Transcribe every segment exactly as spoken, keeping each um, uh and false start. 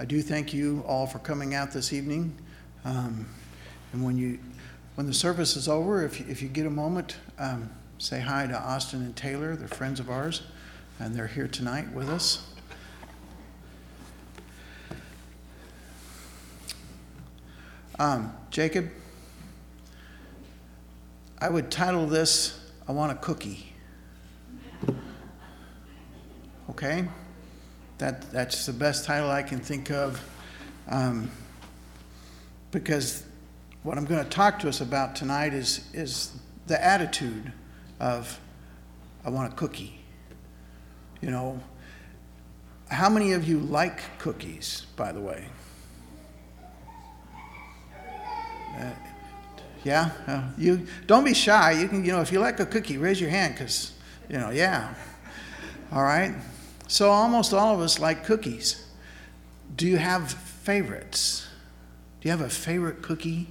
I do thank you all for coming out this evening. Um, and when you, when the service is over, if you, if you get a moment, um, say hi to Austin and Taylor. They're friends of ours, and they're here tonight with us. Um, Jacob, I would title this, I Want a Cookie. Okay? That, that's the best title I can think of, um, because what I'm going to talk to us about tonight is, is the attitude of, I want a cookie. You know, how many of you like cookies, by the way? Uh, yeah, uh, you don't be shy. You can, you know, if you like a cookie, raise your hand, because, you know, yeah. All right. So almost all of us like cookies. Do you have favorites? Do you have a favorite cookie?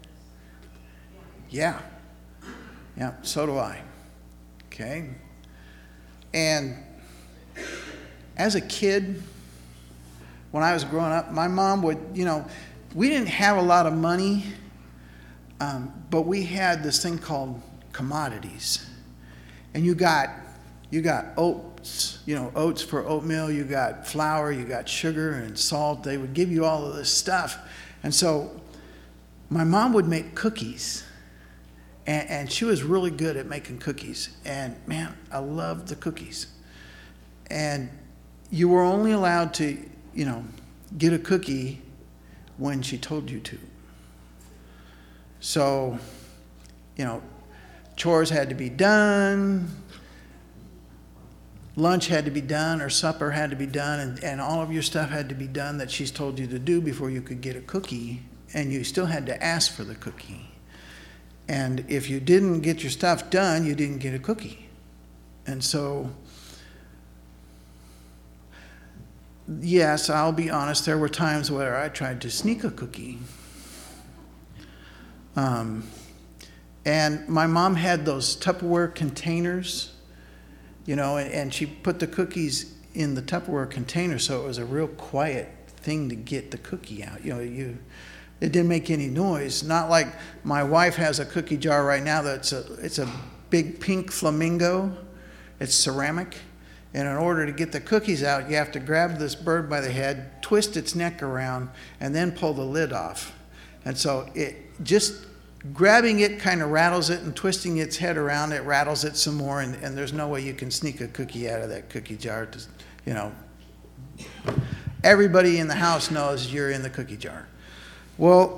Yeah. Yeah. So do I. Okay. And as a kid, when I was growing up, my mom would, you know, we didn't have a lot of money. Um, but we had this thing called commodities, and you got you got oats, you know, oats for oatmeal. You got flour, you got sugar and salt. They would give you all of this stuff, and so my mom would make cookies, and, and she was really good at making cookies. And man, I loved the cookies. And you were only allowed to, you know, get a cookie when she told you to. So, you know, chores had to be done, lunch had to be done, or supper had to be done, and, and all of your stuff had to be done that she's told you to do before you could get a cookie, and you still had to ask for the cookie. And if you didn't get your stuff done, you didn't get a cookie. And so, yes, I'll be honest, there were times where I tried to sneak a cookie. Um, and my mom had those Tupperware containers, you know, and, and she put the cookies in the Tupperware container, so it was a real quiet thing to get the cookie out. You know, you it didn't make any noise. Not like my wife has a cookie jar right now that's a it's a big pink flamingo. It's ceramic, and in order to get the cookies out, you have to grab this bird by the head, twist its neck around, and then pull the lid off. And so it just grabbing it kind of rattles it, and twisting its head around, it rattles it some more, and, and there's no way you can sneak a cookie out of that cookie jar. To, you know, everybody in the house knows you're in the cookie jar. Well,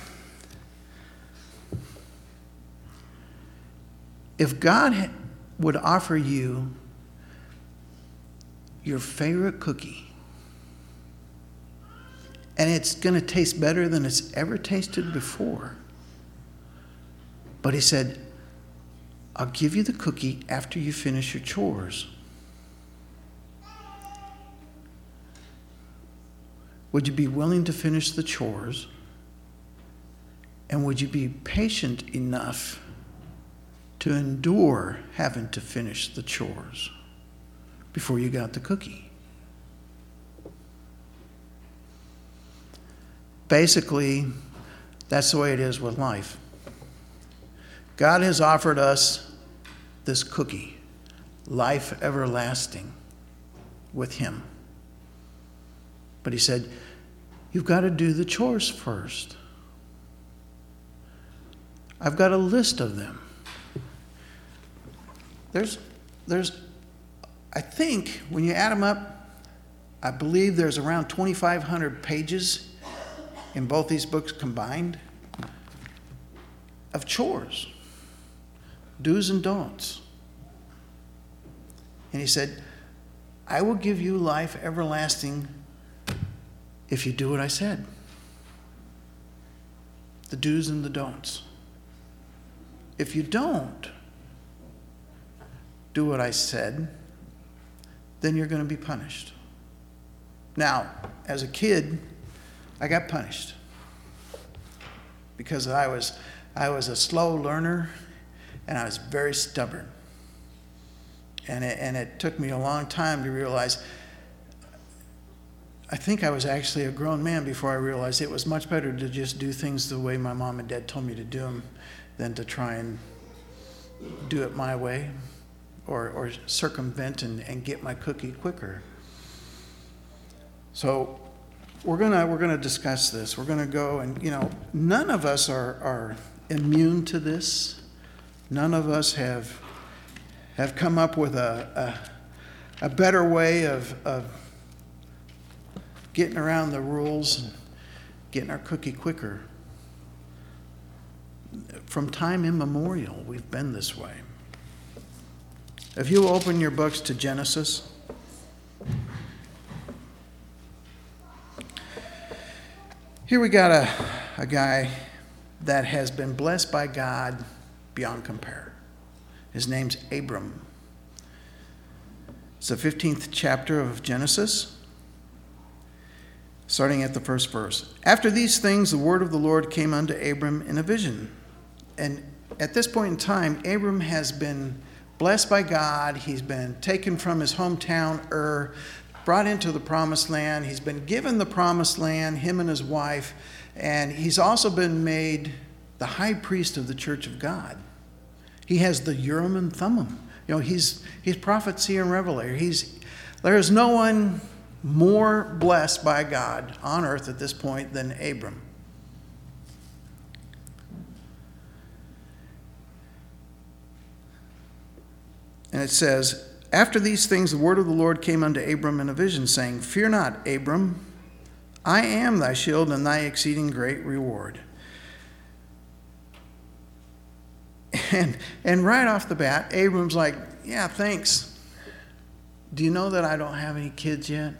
if God would offer you your favorite cookie, and it's going to taste better than it's ever tasted before. But he said, I'll give you the cookie after you finish your chores. Would you be willing to finish the chores? And would you be patient enough to endure having to finish the chores before you got the cookie? Basically, that's the way it is with life. God has offered us this cookie, life everlasting with him. But he said, you've got to do the chores first. I've got a list of them. There's, there's, I think when you add them up, I believe there's around twenty-five hundred pages in both these books combined of chores, do's and don'ts. And he said, I will give you life everlasting if you do what I said. The do's and the don'ts. If you don't do what I said, then you're going to be punished. Now, as a kid, I got punished because I was I was a slow learner and I was very stubborn. And it, and it took me a long time to realize I think I was actually a grown man before I realized it was much better to just do things the way my mom and dad told me to do them than to try and do it my way or, or circumvent and, and get my cookie quicker. So we're gonna we're gonna discuss this. We're gonna go and, you know, none of us are, are immune to this. None of us have have come up with a a, a better way of, of getting around the rules and getting our cookie quicker. From time immemorial, we've been this way. If you open your books to Genesis, here we got a, a guy that has been blessed by God beyond compare. His name's Abram. It's the fifteenth chapter of Genesis, starting at the first verse. After these things, the word of the Lord came unto Abram in a vision. And at this point in time, Abram has been blessed by God. He's been taken from his hometown, Ur, brought into the promised land. He's been given the promised land, him and his wife. And he's also been made the high priest of the church of God. He has the Urim and Thummim. You know, he's he's prophet, seer, and revelator. He's there is no one more blessed by God on earth at this point than Abram. And it says, after these things, the word of the Lord came unto Abram in a vision, saying, Fear not, Abram, I am thy shield and thy exceeding great reward. And, and right off the bat, Abram's like, yeah, thanks. Do you know that I don't have any kids yet?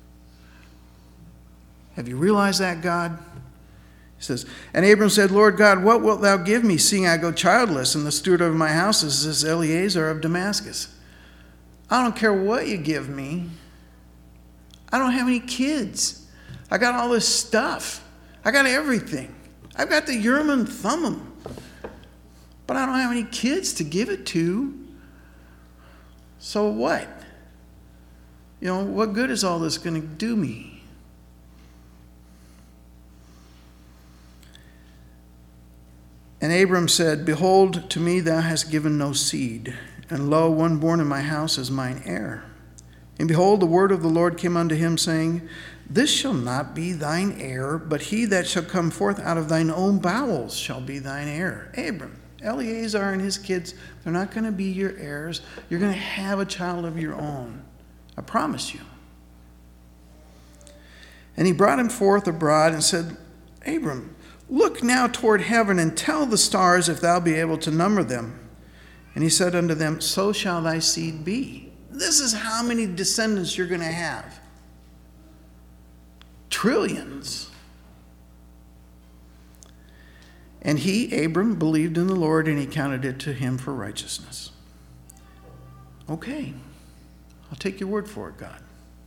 Have you realized that, God? He says, and Abram said, Lord God, what wilt thou give me, seeing I go childless, and the steward of my house is this Eliezer of Damascus? I don't care what you give me. I don't have any kids. I got all this stuff. I got everything. I've got the Urim and Thummim. But I don't have any kids to give it to. So what? You know, what good is all this going to do me? And Abram said, Behold, to me thou hast given no seed, and lo, one born in my house is mine heir. And behold, the word of the Lord came unto him, saying, This shall not be thine heir, but he that shall come forth out of thine own bowels shall be thine heir. Abram, Eliezer and his kids, they're not going to be your heirs. You're going to have a child of your own. I promise you. And he brought him forth abroad and said, Abram, look now toward heaven and tell the stars if thou be able to number them. And he said unto them, So shall thy seed be. This is how many descendants you're going to have. Trillions. And he, Abram, believed in the Lord, and he counted it to him for righteousness. Okay, I'll take your word for it, God.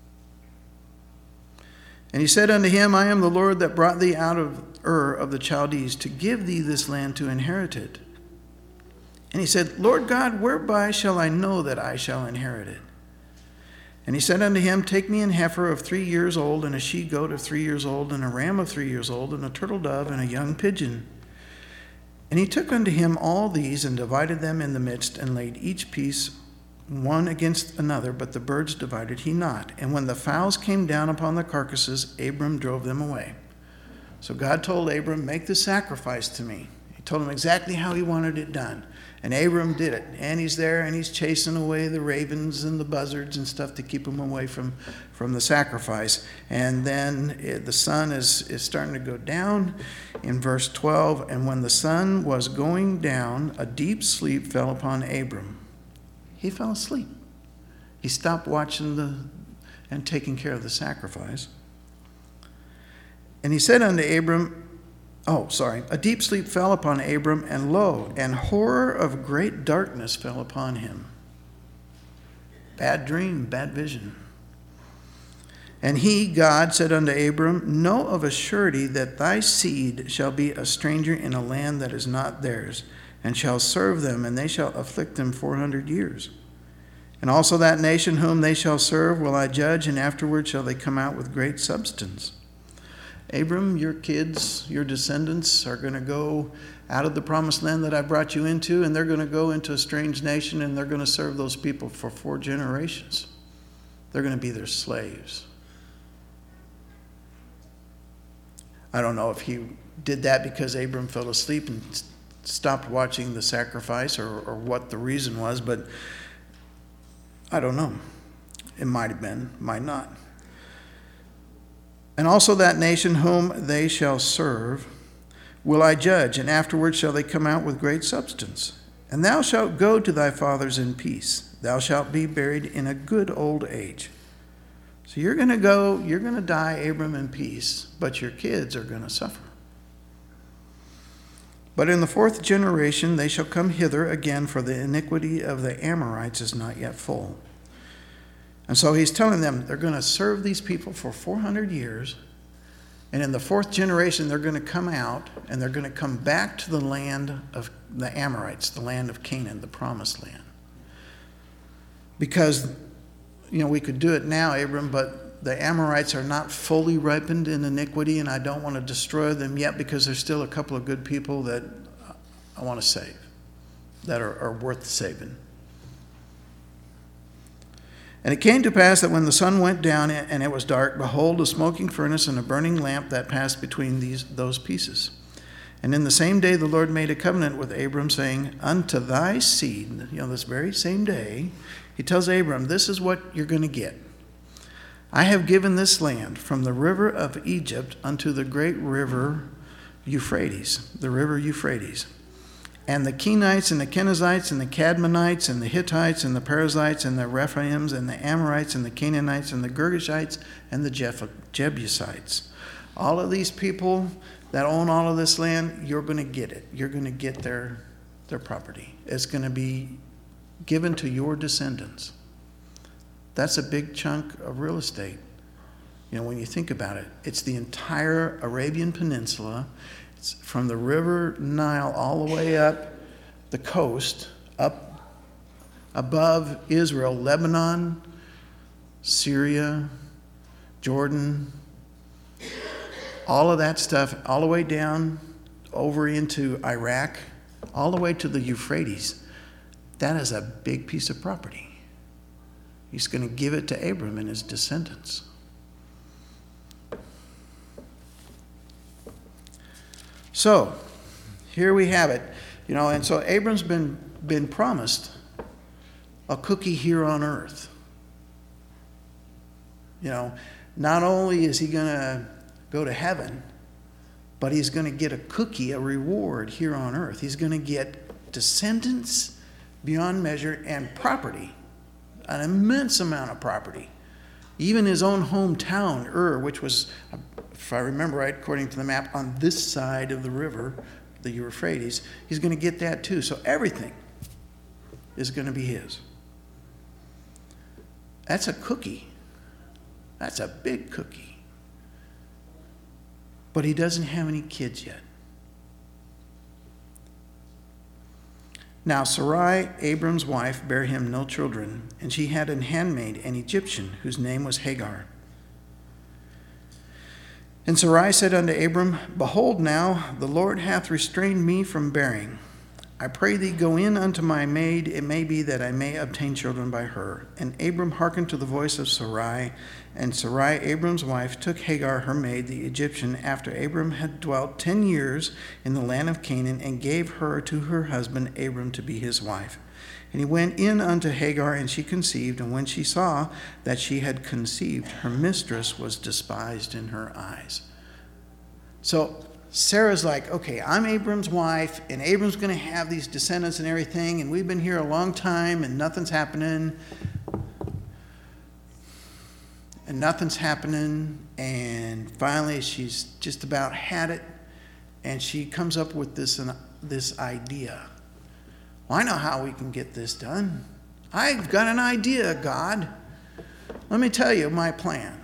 And he said unto him, I am the Lord that brought thee out of Ur of the Chaldees to give thee this land to inherit it. And he said, Lord God, whereby shall I know that I shall inherit it? And he said unto him, Take me an heifer of three years old, and a she-goat of three years old, and a ram of three years old, and a turtle dove, and a young pigeon. And he took unto him all these, and divided them in the midst, and laid each piece one against another, but the birds divided he not. And when the fowls came down upon the carcasses, Abram drove them away. So God told Abram, Make the sacrifice to me. He told him exactly how he wanted it done. And Abram did it. And he's there, and he's chasing away the ravens and the buzzards and stuff to keep them away from, from the sacrifice. And then it, the sun is, is starting to go down in verse twelve. And when the sun was going down, a deep sleep fell upon Abram. He fell asleep. He stopped watching the and taking care of the sacrifice. And he said unto Abram, Oh, sorry. A deep sleep fell upon Abram, and lo, an horror of great darkness fell upon him. Bad dream, bad vision. And he, God, said unto Abram, Know of a surety that thy seed shall be a stranger in a land that is not theirs, and shall serve them, and they shall afflict them four hundred years. And also that nation whom they shall serve will I judge, and afterward shall they come out with great substance. Abram, your kids, your descendants are going to go out of the promised land that I brought you into, and they're going to go into a strange nation, and they're going to serve those people for four generations. They're going to be their slaves. I don't know if he did that because Abram fell asleep and stopped watching the sacrifice, or, or what the reason was, but I don't know. It might have been, might not. And also that nation whom they shall serve will I judge, and afterward shall they come out with great substance. And thou shalt go to thy fathers in peace. Thou shalt be buried in a good old age. So you're going to go, you're going to die, Abram, in peace, but your kids are going to suffer. But in the fourth generation they shall come hither again, for the iniquity of the Amorites is not yet full. And so he's telling them they're going to serve these people for four hundred years, and in the fourth generation they're going to come out, and they're going to come back to the land of the Amorites, the land of Canaan, the promised land. Because, you know, we could do it now, Abram, but the Amorites are not fully ripened in iniquity, and I don't want to destroy them yet, because there's still a couple of good people that I want to save, that are, are worth saving. And it came to pass that when the sun went down and it was dark, behold, a smoking furnace and a burning lamp that passed between these those pieces. And in the same day the Lord made a covenant with Abram, saying, unto thy seed, you know, this very same day, he tells Abram, this is what you're going to get. I have given this land from the river of Egypt unto the great river Euphrates, the river Euphrates. And the Kenites and the Kenizzites and the Cadmonites and the Hittites and the Perizzites and the Rephaims and the Amorites and the Canaanites and the Girgashites and the Jebusites. All of these people that own all of this land, you're going to get it. You're going to get their, their property. It's going to be given to your descendants. That's a big chunk of real estate. You know, when you think about it, it's the entire Arabian Peninsula. It's from the river Nile all the way up the coast, up above Israel, Lebanon, Syria, Jordan, all of that stuff, all the way down over into Iraq, all the way to the Euphrates. That is a big piece of property. He's going to give it to Abram and his descendants. So, here we have it. You know, and so Abram's been, been promised a cookie here on earth. You know, not only is he going to go to heaven, but he's going to get a cookie, a reward here on earth. He's going to get descendants beyond measure and property, an immense amount of property. Even his own hometown, Ur, which was, if I remember right, according to the map, on this side of the river, the Euphrates, he's going to get that too. So everything is going to be his. That's a cookie. That's a big cookie. But he doesn't have any kids yet. Now Sarai, Abram's wife, bare him no children, and she had an handmaid, an Egyptian, whose name was Hagar. And Sarai said unto Abram, Behold now, the Lord hath restrained me from bearing. I pray thee, go in unto my maid, it may be that I may obtain children by her. And Abram hearkened to the voice of Sarai, and Sarai, Abram's wife, took Hagar her maid, the Egyptian, after Abram had dwelt ten years in the land of Canaan, and gave her to her husband Abram to be his wife. And he went in unto Hagar, and she conceived, and when she saw that she had conceived, her mistress was despised in her eyes. So Sarah's like, okay, I'm Abram's wife, and Abram's going to have these descendants and everything, and we've been here a long time, and nothing's happening. And nothing's happening, and finally she's just about had it, and she comes up with this, uh, this idea. Well, I know how we can get this done. I've got an idea, God. Let me tell you my plan.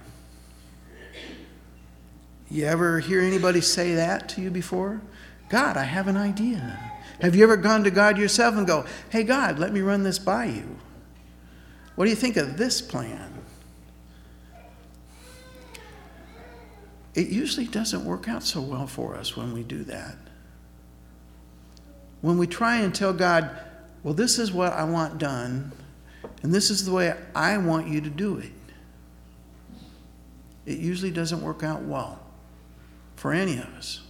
You ever hear anybody say that to you before? God, I have an idea. Have you ever gone to God yourself and go, hey, God, let me run this by you? What do you think of this plan? It usually doesn't work out so well for us when we do that. When we try and tell God, well, this is what I want done, and this is the way I want you to do it, it usually doesn't work out well for any of us.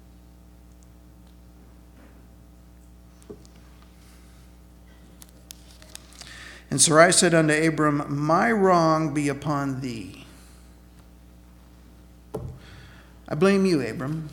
And Sarai said unto Abram, my wrong be upon thee. I blame you, Abram.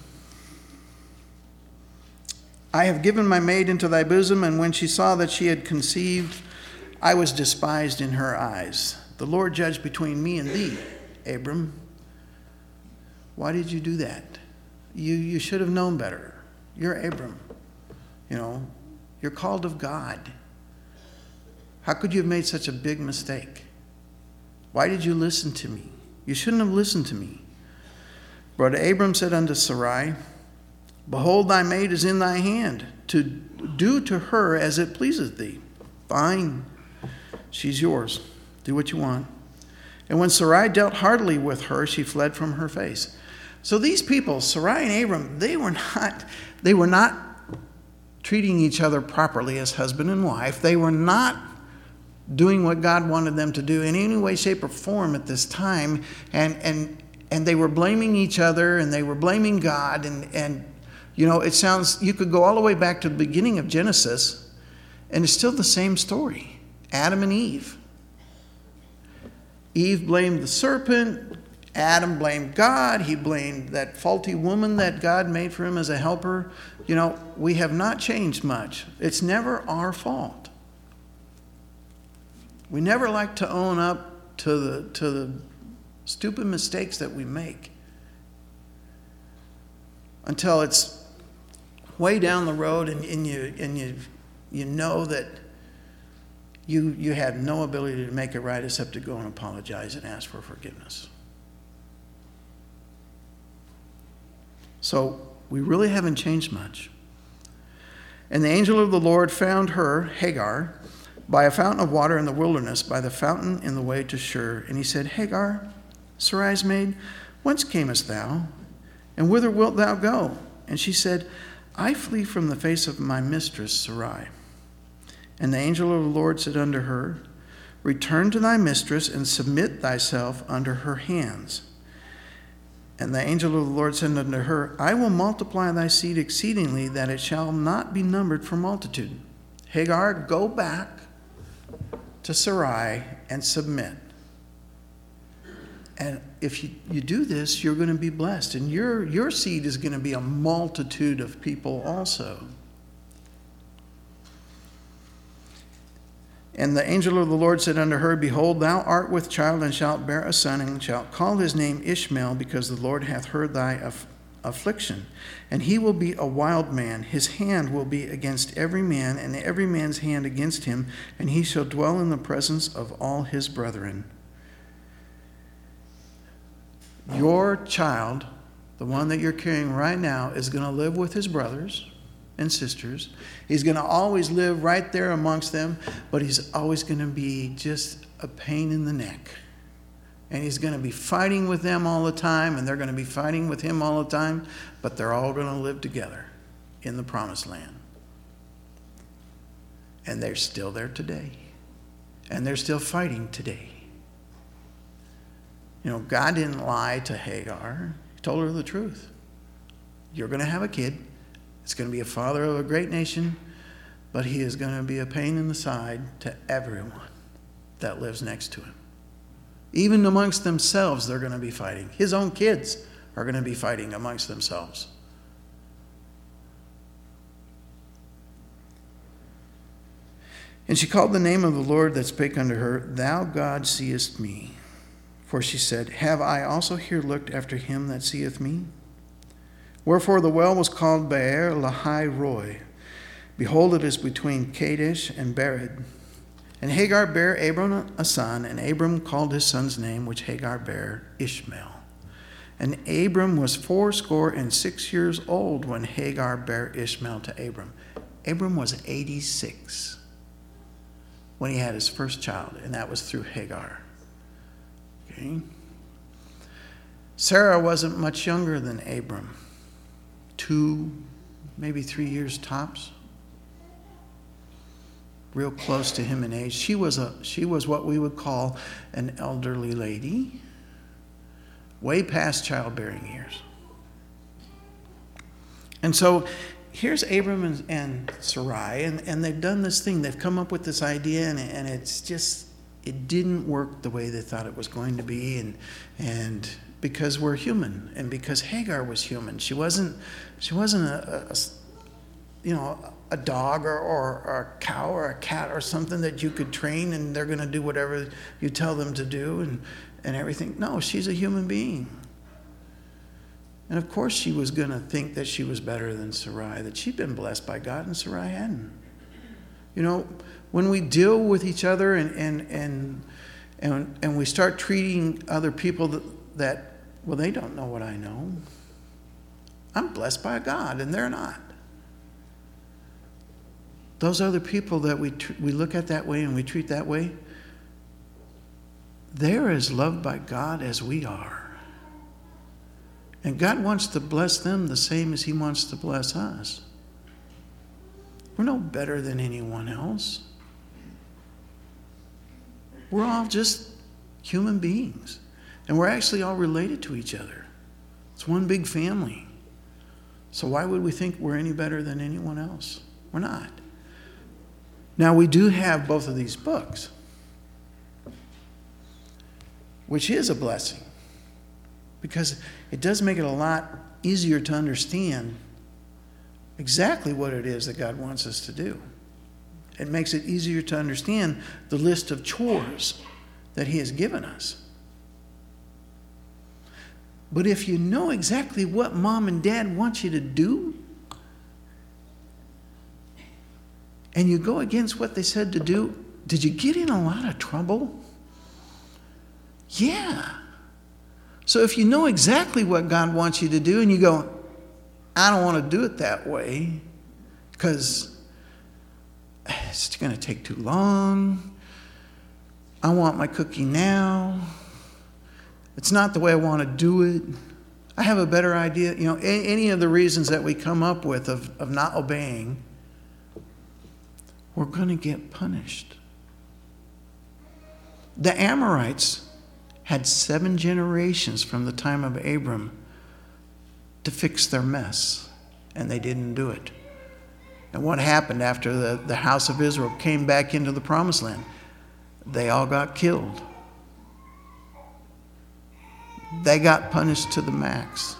I have given my maid into thy bosom, and when she saw that she had conceived, I was despised in her eyes. The Lord judged between me and thee, Abram. Why did you do that? You, you should have known better. You're Abram. You know, you're called of God. How could you have made such a big mistake? Why did you listen to me? You shouldn't have listened to me. But Abram said unto Sarai, behold, thy maid is in thy hand, to do to her as it pleaseth thee. Fine, she's yours. Do what you want. And when Sarai dealt hardily with her, she fled from her face. So these people, Sarai and Abram, they were not, they were not treating each other properly as husband and wife. They were not doing what God wanted them to do in any way, shape, or form at this time. And and and they were blaming each other, and they were blaming God. And, and you know, it sounds, you could go all the way back to the beginning of Genesis, and it's still the same story. Adam and Eve. Eve blamed the serpent. Adam blamed God. He blamed that faulty woman that God made for him as a helper. You know, we have not changed much. It's never our fault. We never like to own up to the to the stupid mistakes that we make until it's way down the road, and, and you and you you know that you you had no ability to make it right except to go and apologize and ask for forgiveness. So we really haven't changed much. And the angel of the Lord found her, Hagar, by a fountain of water in the wilderness, by the fountain in the way to Shur. And he said, Hagar, Sarai's maid, whence camest thou? And whither wilt thou go? And she said, I flee from the face of my mistress Sarai. And the angel of the Lord said unto her, return to thy mistress, and submit thyself under her hands. And the angel of the Lord said unto her, I will multiply thy seed exceedingly, that it shall not be numbered for multitude. Hagar, go back to Sarai and submit. And if you, you do this, you're going to be blessed. And your, your seed is going to be a multitude of people also. And the angel of the Lord said unto her, behold, thou art with child, and shalt bear a son, and shalt call his name Ishmael, because the Lord hath heard thy aff- affliction. And he will be a wild man. His hand will be against every man, and every man's hand against him, and he shall dwell in the presence of all his brethren. Your child, the one that you're carrying right now, is going to live with his brothers and sisters. He's going to always live right there amongst them, but he's always going to be just a pain in the neck. And he's going to be fighting with them all the time, and they're going to be fighting with him all the time, but they're all going to live together in the promised land. And they're still there today. And they're still fighting today. You know, God didn't lie to Hagar. He told her the truth. You're going to have a kid. It's going to be a father of a great nation, but he is going to be a pain in the side to everyone that lives next to him. Even amongst themselves, they're going to be fighting. His own kids are going to be fighting amongst themselves. And she called the name of the Lord that spake unto her, Thou God seest me. For she said, Have I also here looked after him that seeth me? Wherefore the well was called Be'er Lahai Roi. Behold, it is between Kadesh and Bered. And Hagar bare Abram a son, and Abram called his son's name, which Hagar bare, Ishmael. And Abram was fourscore and six years old when Hagar bare Ishmael to Abram. Abram was eighty-six. when he had his first child, and that was through Hagar. Okay? Sarah wasn't much younger than Abram. Two, maybe three years tops. Real close to him in age. She was a she was what we would call an elderly lady, way past childbearing years. And so here's Abram and, and Sarai, and, and they've done this thing. They've come up with this idea, and, and it's just, it didn't work the way they thought it was going to be, and and because we're human, and because Hagar was human. She wasn't she wasn't a, a you know, a dog or, or, or a cow or a cat or something that you could train and they're going to do whatever you tell them to do and, and everything. No, she's a human being. And of course she was going to think that she was better than Sarai, that she'd been blessed by God and Sarai hadn't. You know, when we deal with each other and and and and, and we start treating other people that, that, well, they don't know what I know. I'm blessed by God and they're not. Those other people that we tr- we look at that way and we treat that way, they're as loved by God as we are. And God wants to bless them the same as he wants to bless us. We're no better than anyone else. We're all just human beings. And we're actually all related to each other. It's one big family. So why would we think we're any better than anyone else? We're not. Now, we do have both of these books, which is a blessing, because it does make it a lot easier to understand exactly what it is that God wants us to do. It makes it easier to understand the list of chores that he has given us. But if you know exactly what mom and dad want you to do, and you go against what they said to do, did you get in a lot of trouble? Yeah. So if you know exactly what God wants you to do and you go, I don't want to do it that way because it's going to take too long. I want my cookie now. It's not the way I want to do it. I have a better idea. You know, any of the reasons that we come up with of, of not obeying, we're going to get punished. The Amorites had seven generations from the time of Abram to fix their mess, and they didn't do it. And what happened after the, the house of Israel came back into the promised land? They all got killed. They got punished to the max.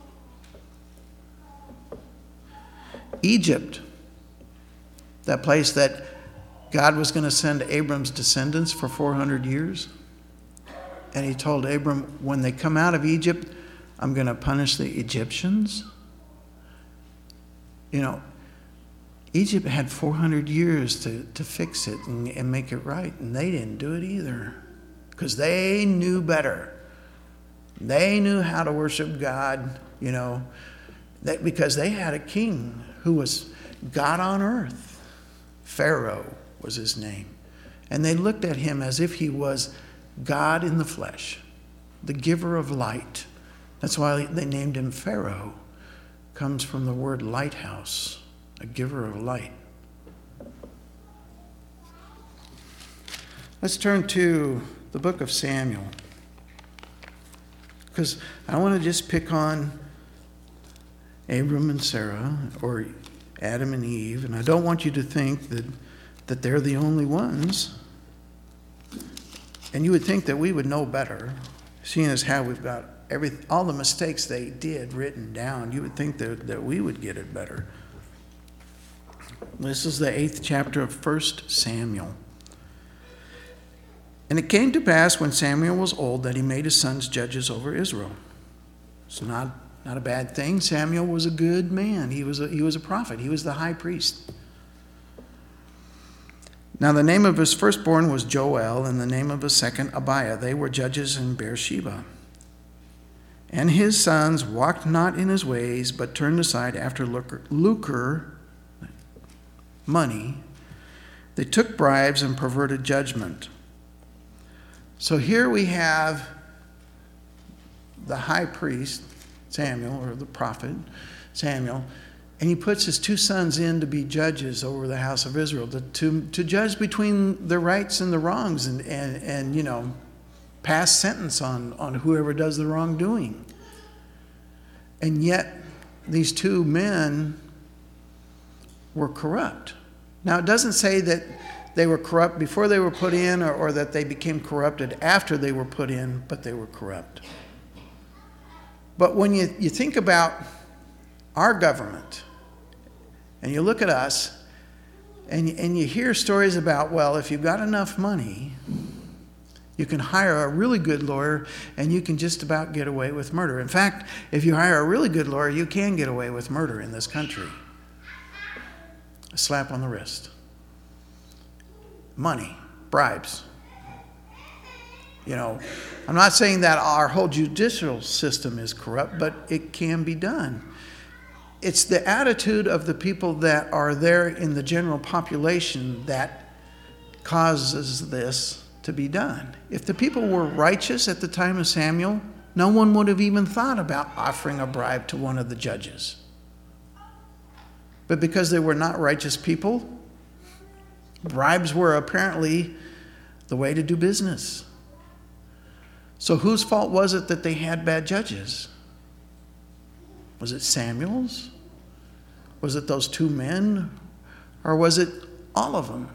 Egypt, that place that God was going to send Abram's descendants for four hundred years. And he told Abram, when they come out of Egypt, I'm going to punish the Egyptians. You know, Egypt had four hundred years to, to fix it and, and make it right. And they didn't do it either because they knew better. They knew how to worship God, you know, that because they had a king who was God on earth. Pharaoh was his name. And they looked at him as if he was God in the flesh, the giver of light. That's why they named him Pharaoh. Comes from the word lighthouse, a giver of light. Let's turn to the book of Samuel. Because I want to just pick on Abram and Sarah, or Adam and Eve, and I don't want you to think that, that they're the only ones. And you would think that we would know better, seeing as how we've got every all the mistakes they did written down. You would think that, that we would get it better. This is the eighth chapter of First Samuel. And it came to pass when Samuel was old that he made his sons judges over Israel. It's not, not a bad thing. Samuel was a good man. He was a, he was a prophet. He was the high priest. Now the name of his firstborn was Joel, and the name of his second Abiah. They were judges in Beersheba. And his sons walked not in his ways, but turned aside after lucre, lucre money. They took bribes and perverted judgment. So here we have the high priest, Samuel, or the prophet, Samuel, and he puts his two sons in to be judges over the house of Israel, to, to, to judge between the rights and the wrongs and, and, and you know, pass sentence on, on whoever does the wrongdoing. And yet, these two men were corrupt. Now, it doesn't say that they were corrupt before they were put in or, or that they became corrupted after they were put in, but they were corrupt. But when you, you think about our government, and you look at us, and, and you hear stories about, well, if you've got enough money, you can hire a really good lawyer, and you can just about get away with murder. In fact, if you hire a really good lawyer, you can get away with murder in this country. A slap on the wrist. Money, bribes. You know, I'm not saying that our whole judicial system is corrupt, but it can be done. It's the attitude of the people that are there in the general population that causes this to be done. If the people were righteous at the time of Samuel, no one would have even thought about offering a bribe to one of the judges. But because they were not righteous people, bribes were apparently the way to do business. So whose fault was it that they had bad judges? Was it Samuel's? Was it those two men? Or was it all of them?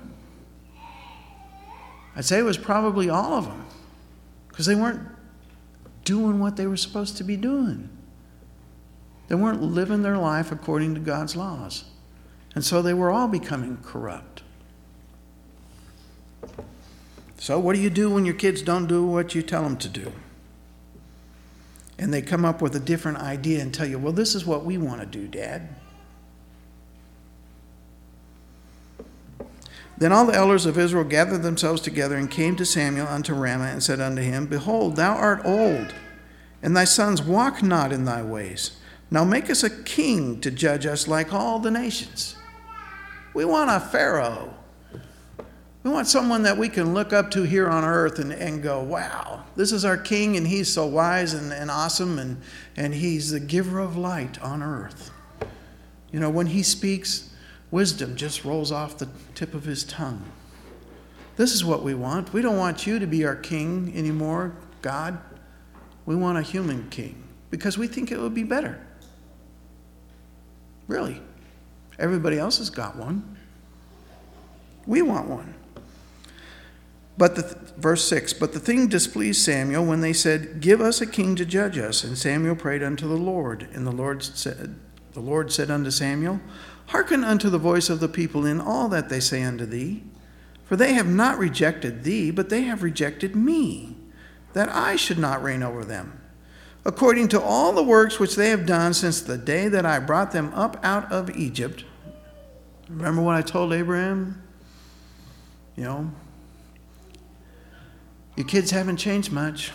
I'd say it was probably all of them, because they weren't doing what they were supposed to be doing. They weren't living their life according to God's laws. And so they were all becoming corrupt. So what do you do when your kids don't do what you tell them to do? And they come up with a different idea and tell you, well, this is what we want to do, Dad. Then all the elders of Israel gathered themselves together and came to Samuel unto Ramah and said unto him, Behold, thou art old, and thy sons walk not in thy ways. Now make us a king to judge us like all the nations. We want a Pharaoh. We want someone that we can look up to here on earth and, and go, wow, this is our king, and he's so wise and, and awesome, and, and he's the giver of light on earth. You know, when he speaks, wisdom just rolls off the tip of his tongue. This is what we want. We don't want you to be our king anymore, God. We want a human king because we think it would be better. Really. Everybody else has got one. We want one. But the, verse six, but the thing displeased Samuel when they said, Give us a king to judge us. And Samuel prayed unto the Lord. And the Lord said, the Lord said unto Samuel, Hearken unto the voice of the people in all that they say unto thee. For they have not rejected thee, but they have rejected me, that I should not reign over them, according to all the works which they have done since the day that I brought them up out of Egypt. Remember what I told Abraham? You know, your kids haven't changed much.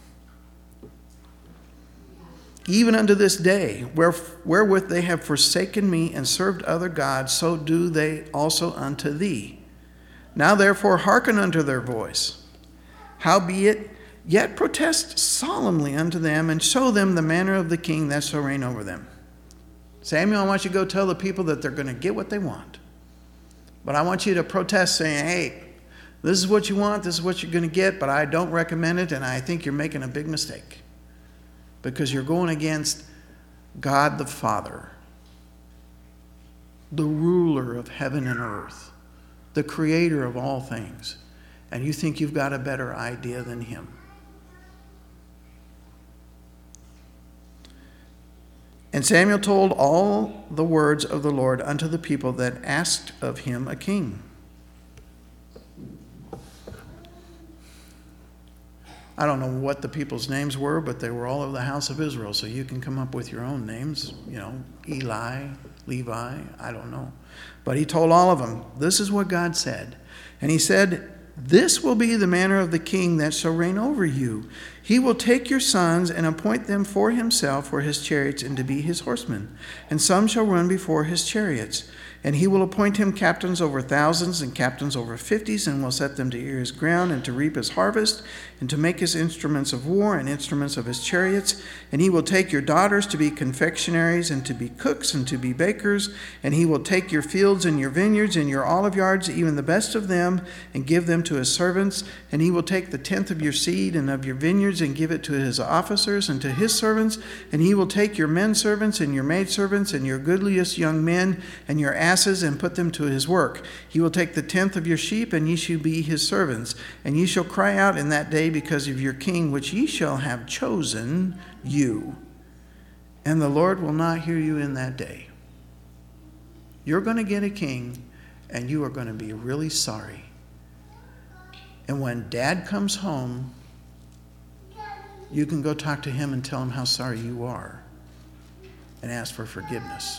Even unto this day, where, wherewith they have forsaken me and served other gods, so do they also unto thee. Now therefore hearken unto their voice. Howbeit, yet protest solemnly unto them, and show them the manner of the king that shall reign over them. Samuel, I want you to go tell the people that they're going to get what they want. But I want you to protest saying, hey, this is what you want, this is what you're going to get, but I don't recommend it, and I think you're making a big mistake. Because you're going against God the Father, the ruler of heaven and earth, the creator of all things, and you think you've got a better idea than him. And Samuel told all the words of the Lord unto the people that asked of him a king. I don't know what the people's names were, but they were all of the house of Israel, so you can come up with your own names, you know, Eli, Levi, I don't know. But he told all of them, this is what God said. And he said, This will be the manner of the king that shall reign over you. He will take your sons and appoint them for himself for his chariots and to be his horsemen. And some shall run before his chariots. And he will appoint him captains over thousands and captains over fifties, and will set them to ear his ground and to reap his harvest, and to make his instruments of war and instruments of his chariots. And he will take your daughters to be confectionaries and to be cooks and to be bakers. And he will take your fields and your vineyards and your olive yards, even the best of them, and give them to his servants. And he will take the tenth of your seed and of your vineyards and give it to his officers and to his servants. And he will take your men servants and your maidservants and your goodliest young men and your asses and put them to his work. He will take the tenth of your sheep, and ye shall be his servants. And ye shall cry out in that day because of your king, which ye shall have chosen you. And the Lord will not hear you in that day. You're going to get a king, and you are going to be really sorry. And when dad comes home, you can go talk to him and tell him how sorry you are and ask for forgiveness.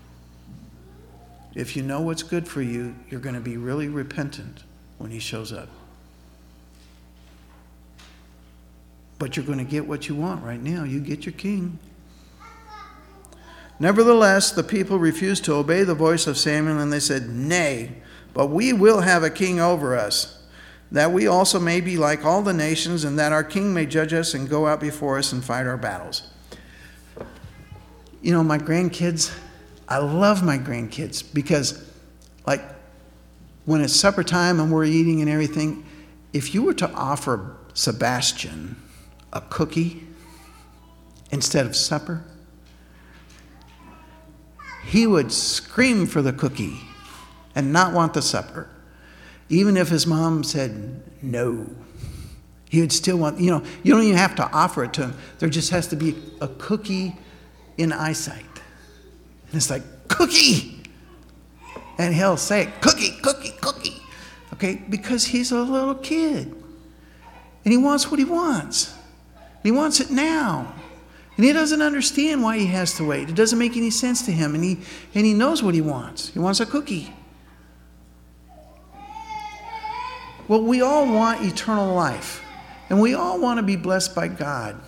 If you know what's good for you, you're going to be really repentant when he shows up. But you're going to get what you want right now. You get your king. Nevertheless, the people refused to obey the voice of Samuel, and they said, Nay, but we will have a king over us, that we also may be like all the nations, and that our king may judge us and go out before us and fight our battles. You know, my grandkids, I love my grandkids because, like, when it's supper time and we're eating and everything, if you were to offer Sebastian a cookie instead of supper, he would scream for the cookie and not want the supper. Even if his mom said no, he would still want, you know, you don't even have to offer it to him. There just has to be a cookie in eyesight. And it's like, cookie! And he'll say, cookie, cookie, cookie. Okay, because he's a little kid. And he wants what he wants. He wants it now. And he doesn't understand why he has to wait. It doesn't make any sense to him. And he, and he knows what he wants. He wants a cookie. Well, we all want eternal life. And we all want to be blessed by God.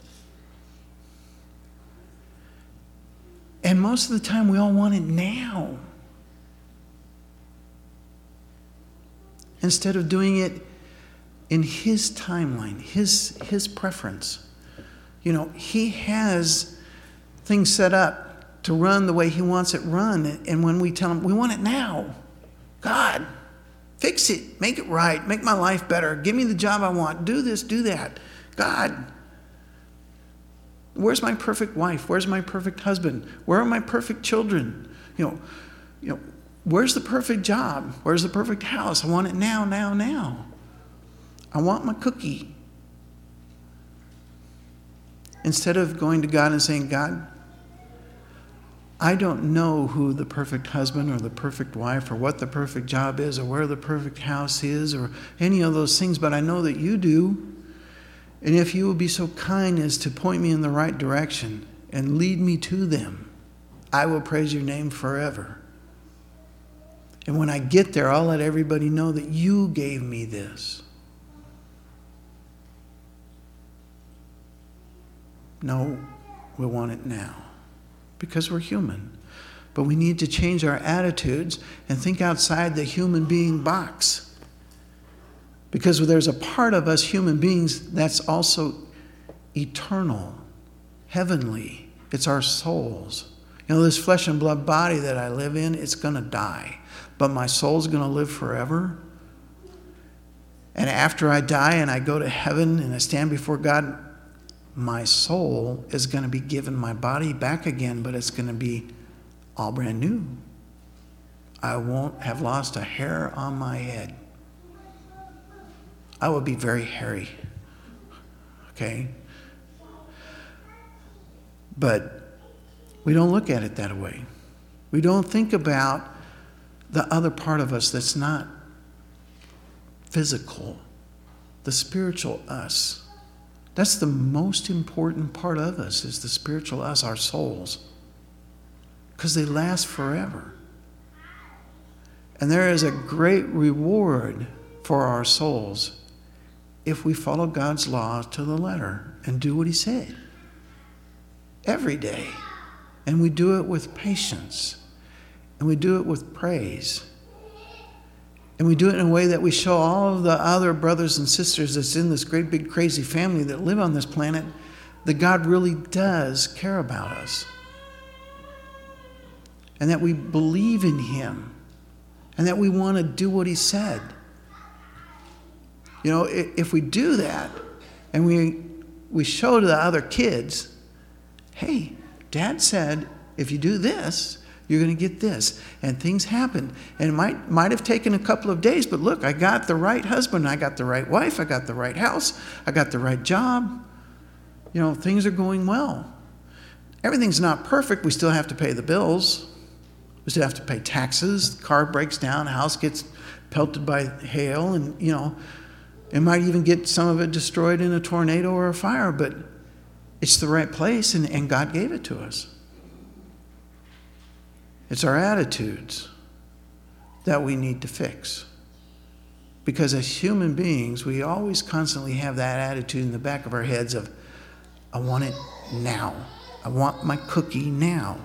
And most of the time, we all want it now. Instead of doing it in his timeline, his, his preference. You know, he has things set up to run the way he wants it run. And when we tell him, we want it now. God, fix it. Make it right. Make my life better. Give me the job I want. Do this, do that. God, where's my perfect wife? Where's my perfect husband? Where are my perfect children? You know, you know, where's the perfect job? Where's the perfect house? I want it now, now, now. I want my cookie. Instead of going to God and saying, God, I don't know who the perfect husband or the perfect wife or what the perfect job is or where the perfect house is or any of those things, but I know that you do. And if you will be so kind as to point me in the right direction and lead me to them, I will praise your name forever. And when I get there, I'll let everybody know that you gave me this. No, we want it now because we're human. But we need to change our attitudes and think outside the human being box. Because there's a part of us human beings that's also eternal, heavenly. It's our souls. You know, this flesh and blood body that I live in, it's going to die. But my soul's going to live forever. And after I die and I go to heaven and I stand before God, my soul is going to be given my body back again, but it's going to be all brand new. I won't have lost a hair on my head. I will be very hairy. Okay? But we don't look at it that way. We don't think about the other part of us that's not physical, the spiritual us. That's the most important part of us, is the spiritual us, our souls. Because they last forever. And there is a great reward for our souls if we follow God's law to the letter and do what he said every day. And we do it with patience. And we do it with praise. And we do it in a way that we show all of the other brothers and sisters that's in this great big crazy family that live on this planet that God really does care about us. And that we believe in him. And that we want to do what he said. You know, if we do that and we we show to the other kids, hey, Dad said if you do this, you're going to get this. And things happen. And it might, might have taken a couple of days, but look, I got the right husband. I got the right wife. I got the right house. I got the right job. You know, things are going well. Everything's not perfect. We still have to pay the bills. We still have to pay taxes. The car breaks down. The house gets pelted by hail. And, you know, it might even get some of it destroyed in a tornado or a fire. But it's the right place, and, and God gave it to us. It's our attitudes that we need to fix. Because as human beings, we always constantly have that attitude in the back of our heads of, I want it now. I want my cookie now.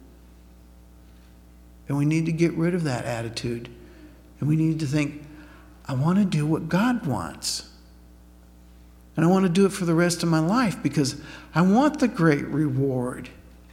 And we need to get rid of that attitude. And we need to think, I want to do what God wants. And I want to do it for the rest of my life because I want the great reward.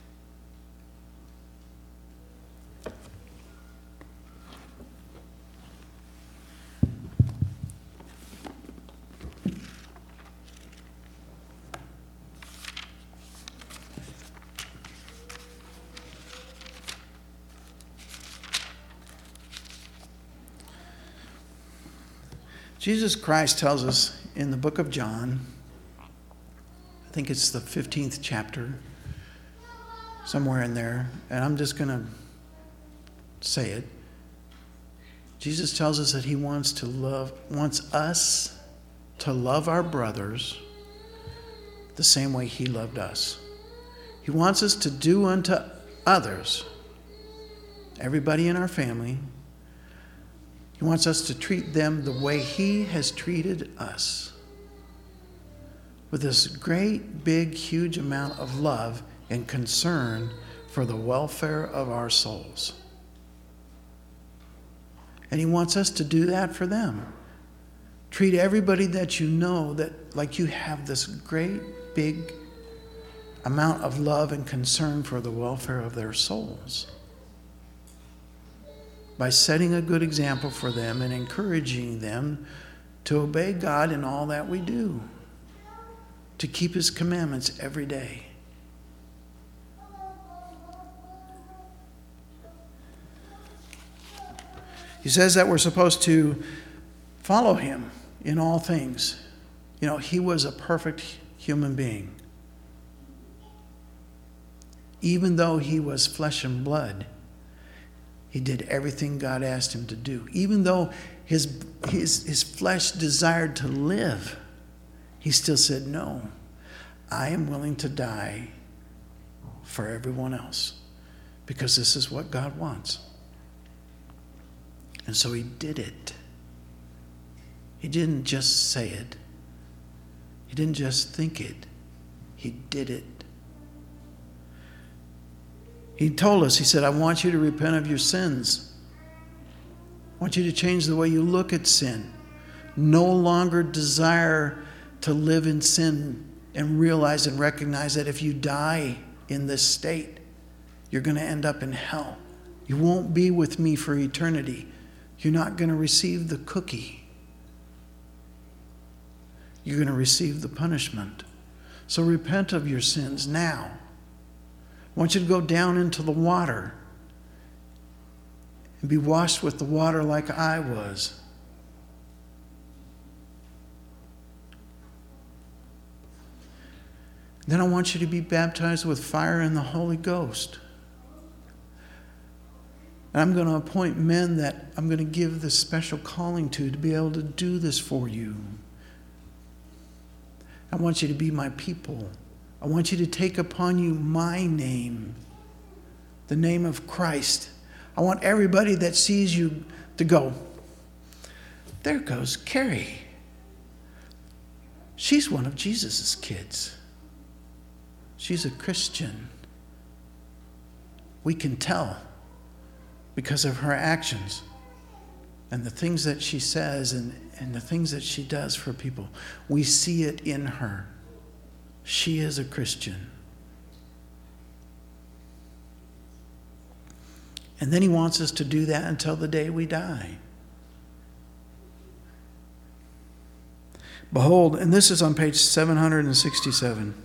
Jesus Christ tells us in the book of John, I think it's the fifteenth chapter, somewhere in there, and I'm just going to say it. Jesus tells us that he wants to love, wants us to love our brothers the same way he loved us. He wants us to do unto others, everybody in our family. He wants us to treat them the way he has treated us. With this great, big, huge amount of love and concern for the welfare of our souls. And he wants us to do that for them. Treat everybody that you know that like you have this great, big amount of love and concern for the welfare of their souls. By setting a good example for them and encouraging them to obey God in all that we do, to keep his commandments every day. He says that we're supposed to follow him in all things. You know, he was a perfect human being. Even though he was flesh and blood, he did everything God asked him to do. Even though his, his, his flesh desired to live, he still said, no, I am willing to die for everyone else because this is what God wants. And so he did it. He didn't just say it. He didn't just think it. He did it. He told us, he said, I want you to repent of your sins. I want you to change the way you look at sin. No longer desire to live in sin and realize and recognize that if you die in this state, you're going to end up in hell. You won't be with me for eternity. You're not going to receive the cookie. You're going to receive the punishment. So repent of your sins now. I want you to go down into the water and be washed with the water like I was. Then I want you to be baptized with fire and the Holy Ghost. And I'm going to appoint men that I'm going to give this special calling to to be able to do this for you. I want you to be my people. I want you to take upon you my name, the name of Christ. I want everybody that sees you to go, there goes Carrie. She's one of Jesus' kids. She's a Christian. We can tell because of her actions and the things that she says and, and the things that she does for people. We see it in her. She is a Christian. And then he wants us to do that until the day we die. Behold, and this is on page seven hundred sixty-seven.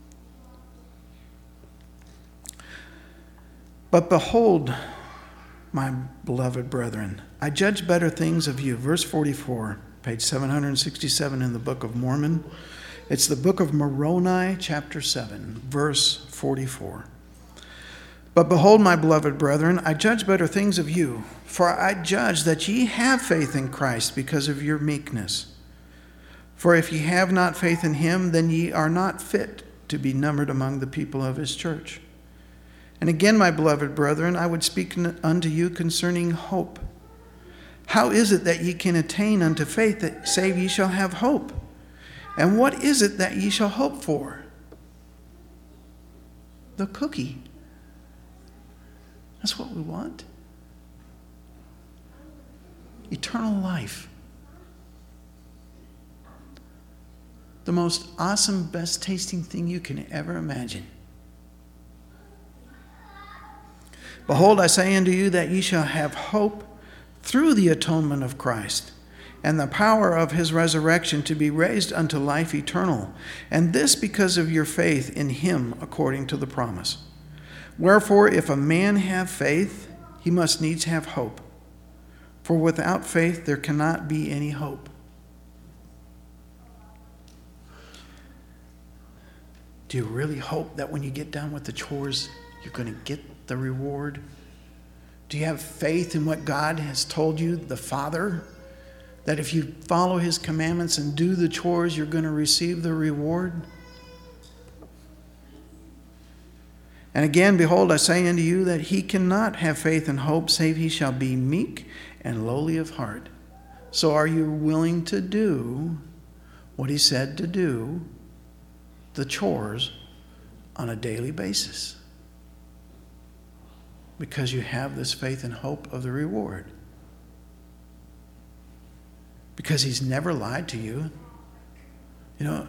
But behold, my beloved brethren, I judge better things of you. Verse forty-four, page seven hundred sixty-seven in the Book of Mormon. It's the book of Moroni, chapter seven, verse forty-four. But behold, my beloved brethren, I judge better things of you, for I judge that ye have faith in Christ because of your meekness. For if ye have not faith in him, then ye are not fit to be numbered among the people of his church. And again, my beloved brethren, I would speak unto you concerning hope. How is it that ye can attain unto faith, that save ye shall have hope? And what is it that ye shall hope for? The cookie. That's what we want. Eternal life. The most awesome, best tasting thing you can ever imagine. Behold, I say unto you that ye shall have hope through the atonement of Christ, and the power of his resurrection to be raised unto life eternal, and this because of your faith in him according to the promise. Wherefore, if a man have faith, he must needs have hope. For without faith there cannot be any hope. Do you really hope that when you get done with the chores, you're going to get the reward? Do you have faith in what God has told you, the Father? That if you follow his commandments and do the chores, you're going to receive the reward? And again, behold, I say unto you that he cannot have faith and hope, save he shall be meek and lowly of heart. So are you willing to do what he said to do, the chores, on a daily basis? Because you have this faith and hope of the reward. Because he's never lied to you. You know,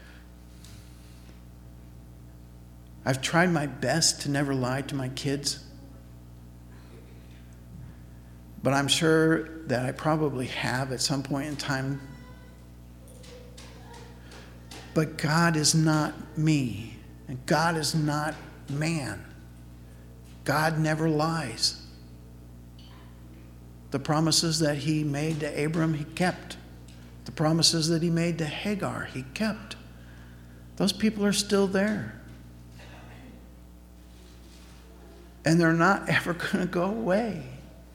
I've tried my best to never lie to my kids. But I'm sure that I probably have at some point in time. But God is not me. And God is not man. God never lies. The promises that he made to Abram, he kept. The promises that he made to Hagar, he kept. Those people are still there. And they're not ever going to go away.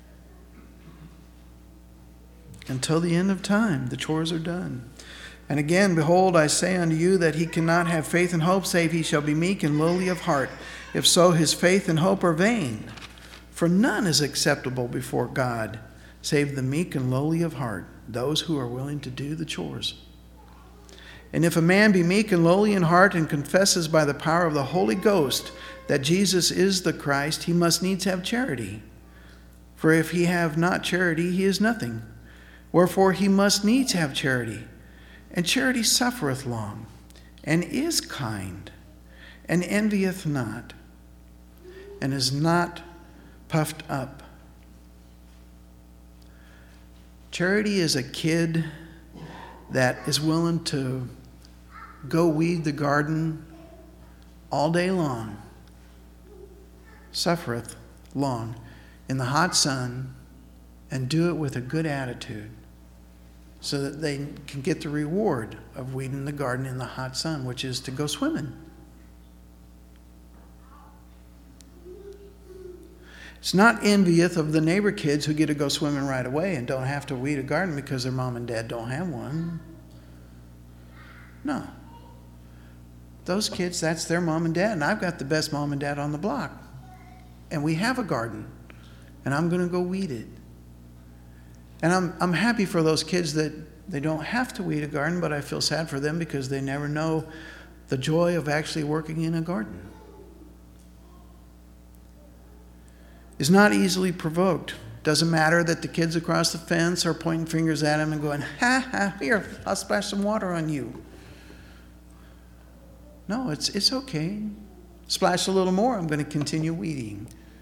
Until the end of time, the chores are done. And again, behold, I say unto you that he cannot have faith and hope, save he shall be meek and lowly of heart. If so, his faith and hope are vain. For none is acceptable before God, save the meek and lowly of heart, those who are willing to do the chores. And if a man be meek and lowly in heart and confesses by the power of the Holy Ghost that Jesus is the Christ, he must needs have charity. For if he have not charity, he is nothing. Wherefore he must needs have charity. And charity suffereth long, and is kind, and envieth not, and is not puffed up. Charity is a kid that is willing to go weed the garden all day long, suffereth long in the hot sun, and do it with a good attitude, so that they can get the reward of weeding the garden in the hot sun, which is to go swimming. It's not envious of the neighbor kids who get to go swimming right away and don't have to weed a garden because their mom and dad don't have one. No. Those kids, that's their mom and dad, and I've got the best mom and dad on the block. And we have a garden, and I'm going to go weed it. And I'm I'm happy for those kids that They don't have to weed a garden, but I feel sad for them because they never know the joy of actually working in a garden. Is not easily provoked. Doesn't matter that the kids across the fence are pointing fingers at him and going, ha ha, here, I'll splash some water on you. No, it's, it's okay. Splash a little more, I'm going to continue weeding.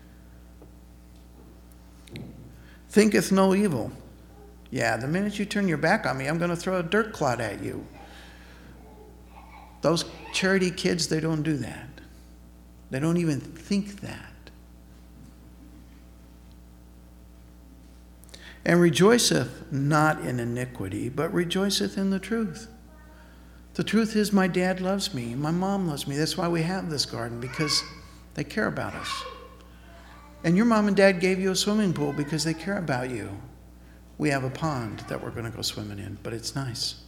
Thinketh no evil. Yeah, the minute you turn your back on me, I'm going to throw a dirt clod at you. Those charity kids, they don't do that. They don't even think that. And rejoiceth not in iniquity, but rejoiceth in the truth. The truth is my dad loves me. My mom loves me. That's why we have this garden, because they care about us. And your mom and dad gave you a swimming pool because they care about you. We have a pond that we're going to go swimming in, but it's nice.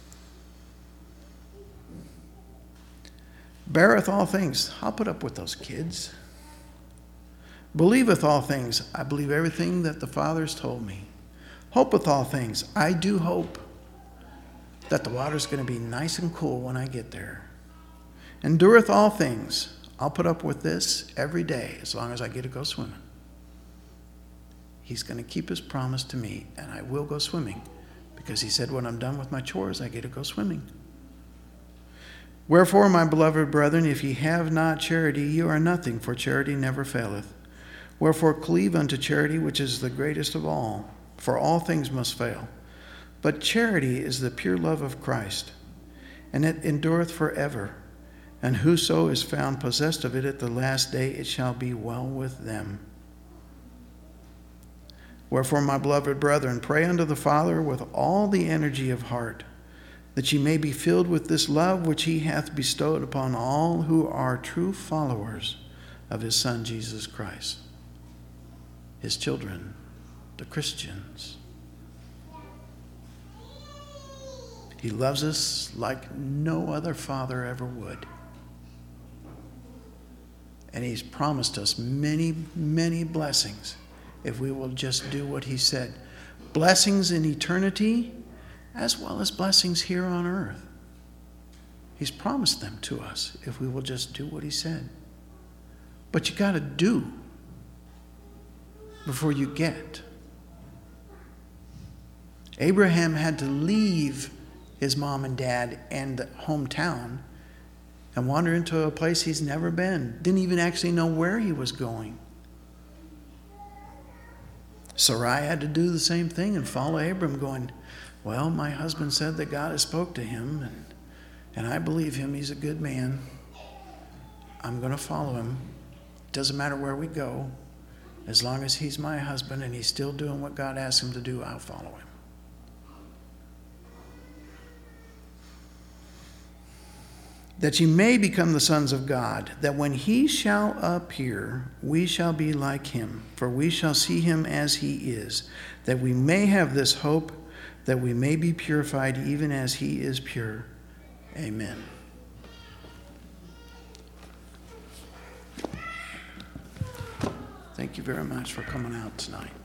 Beareth all things. I'll put up with those kids. Believeth all things. I believe everything that the Father's told me. Hopeth all things. I do hope that the water's going to be nice and cool when I get there. Endureth all things. I'll put up with this every day as long as I get to go swimming. He's going to keep his promise to me, and I will go swimming because he said when I'm done with my chores, I get to go swimming. Wherefore, my beloved brethren, if ye have not charity, you are nothing, for charity never faileth. Wherefore, cleave unto charity, which is the greatest of all, for all things must fail. But charity is the pure love of Christ, and it endureth forever. And whoso is found possessed of it at the last day, it shall be well with them. Wherefore, my beloved brethren, pray unto the Father with all the energy of heart, that ye may be filled with this love which he hath bestowed upon all who are true followers of his Son, Jesus Christ. His children, the Christians. He loves us like no other father ever would. And he's promised us many, many blessings if we will just do what he said. Blessings in eternity, as well as blessings here on earth. He's promised them to us if we will just do what he said. But you got to do before you get. Abraham had to leave his mom and dad and the hometown and wander into a place he's never been. Didn't even actually know where he was going. Sarai had to do the same thing and follow Abram, going, well, my husband said that God has spoke to him, and, and I believe him. He's a good man. I'm going to follow him. Doesn't matter where we go. As long as he's my husband and he's still doing what God asked him to do, I'll follow him. That ye may become the sons of God, that when he shall appear, we shall be like him, for we shall see him as he is, that we may have this hope, that we may be purified even as he is pure. Amen. Thank you very much for coming out tonight.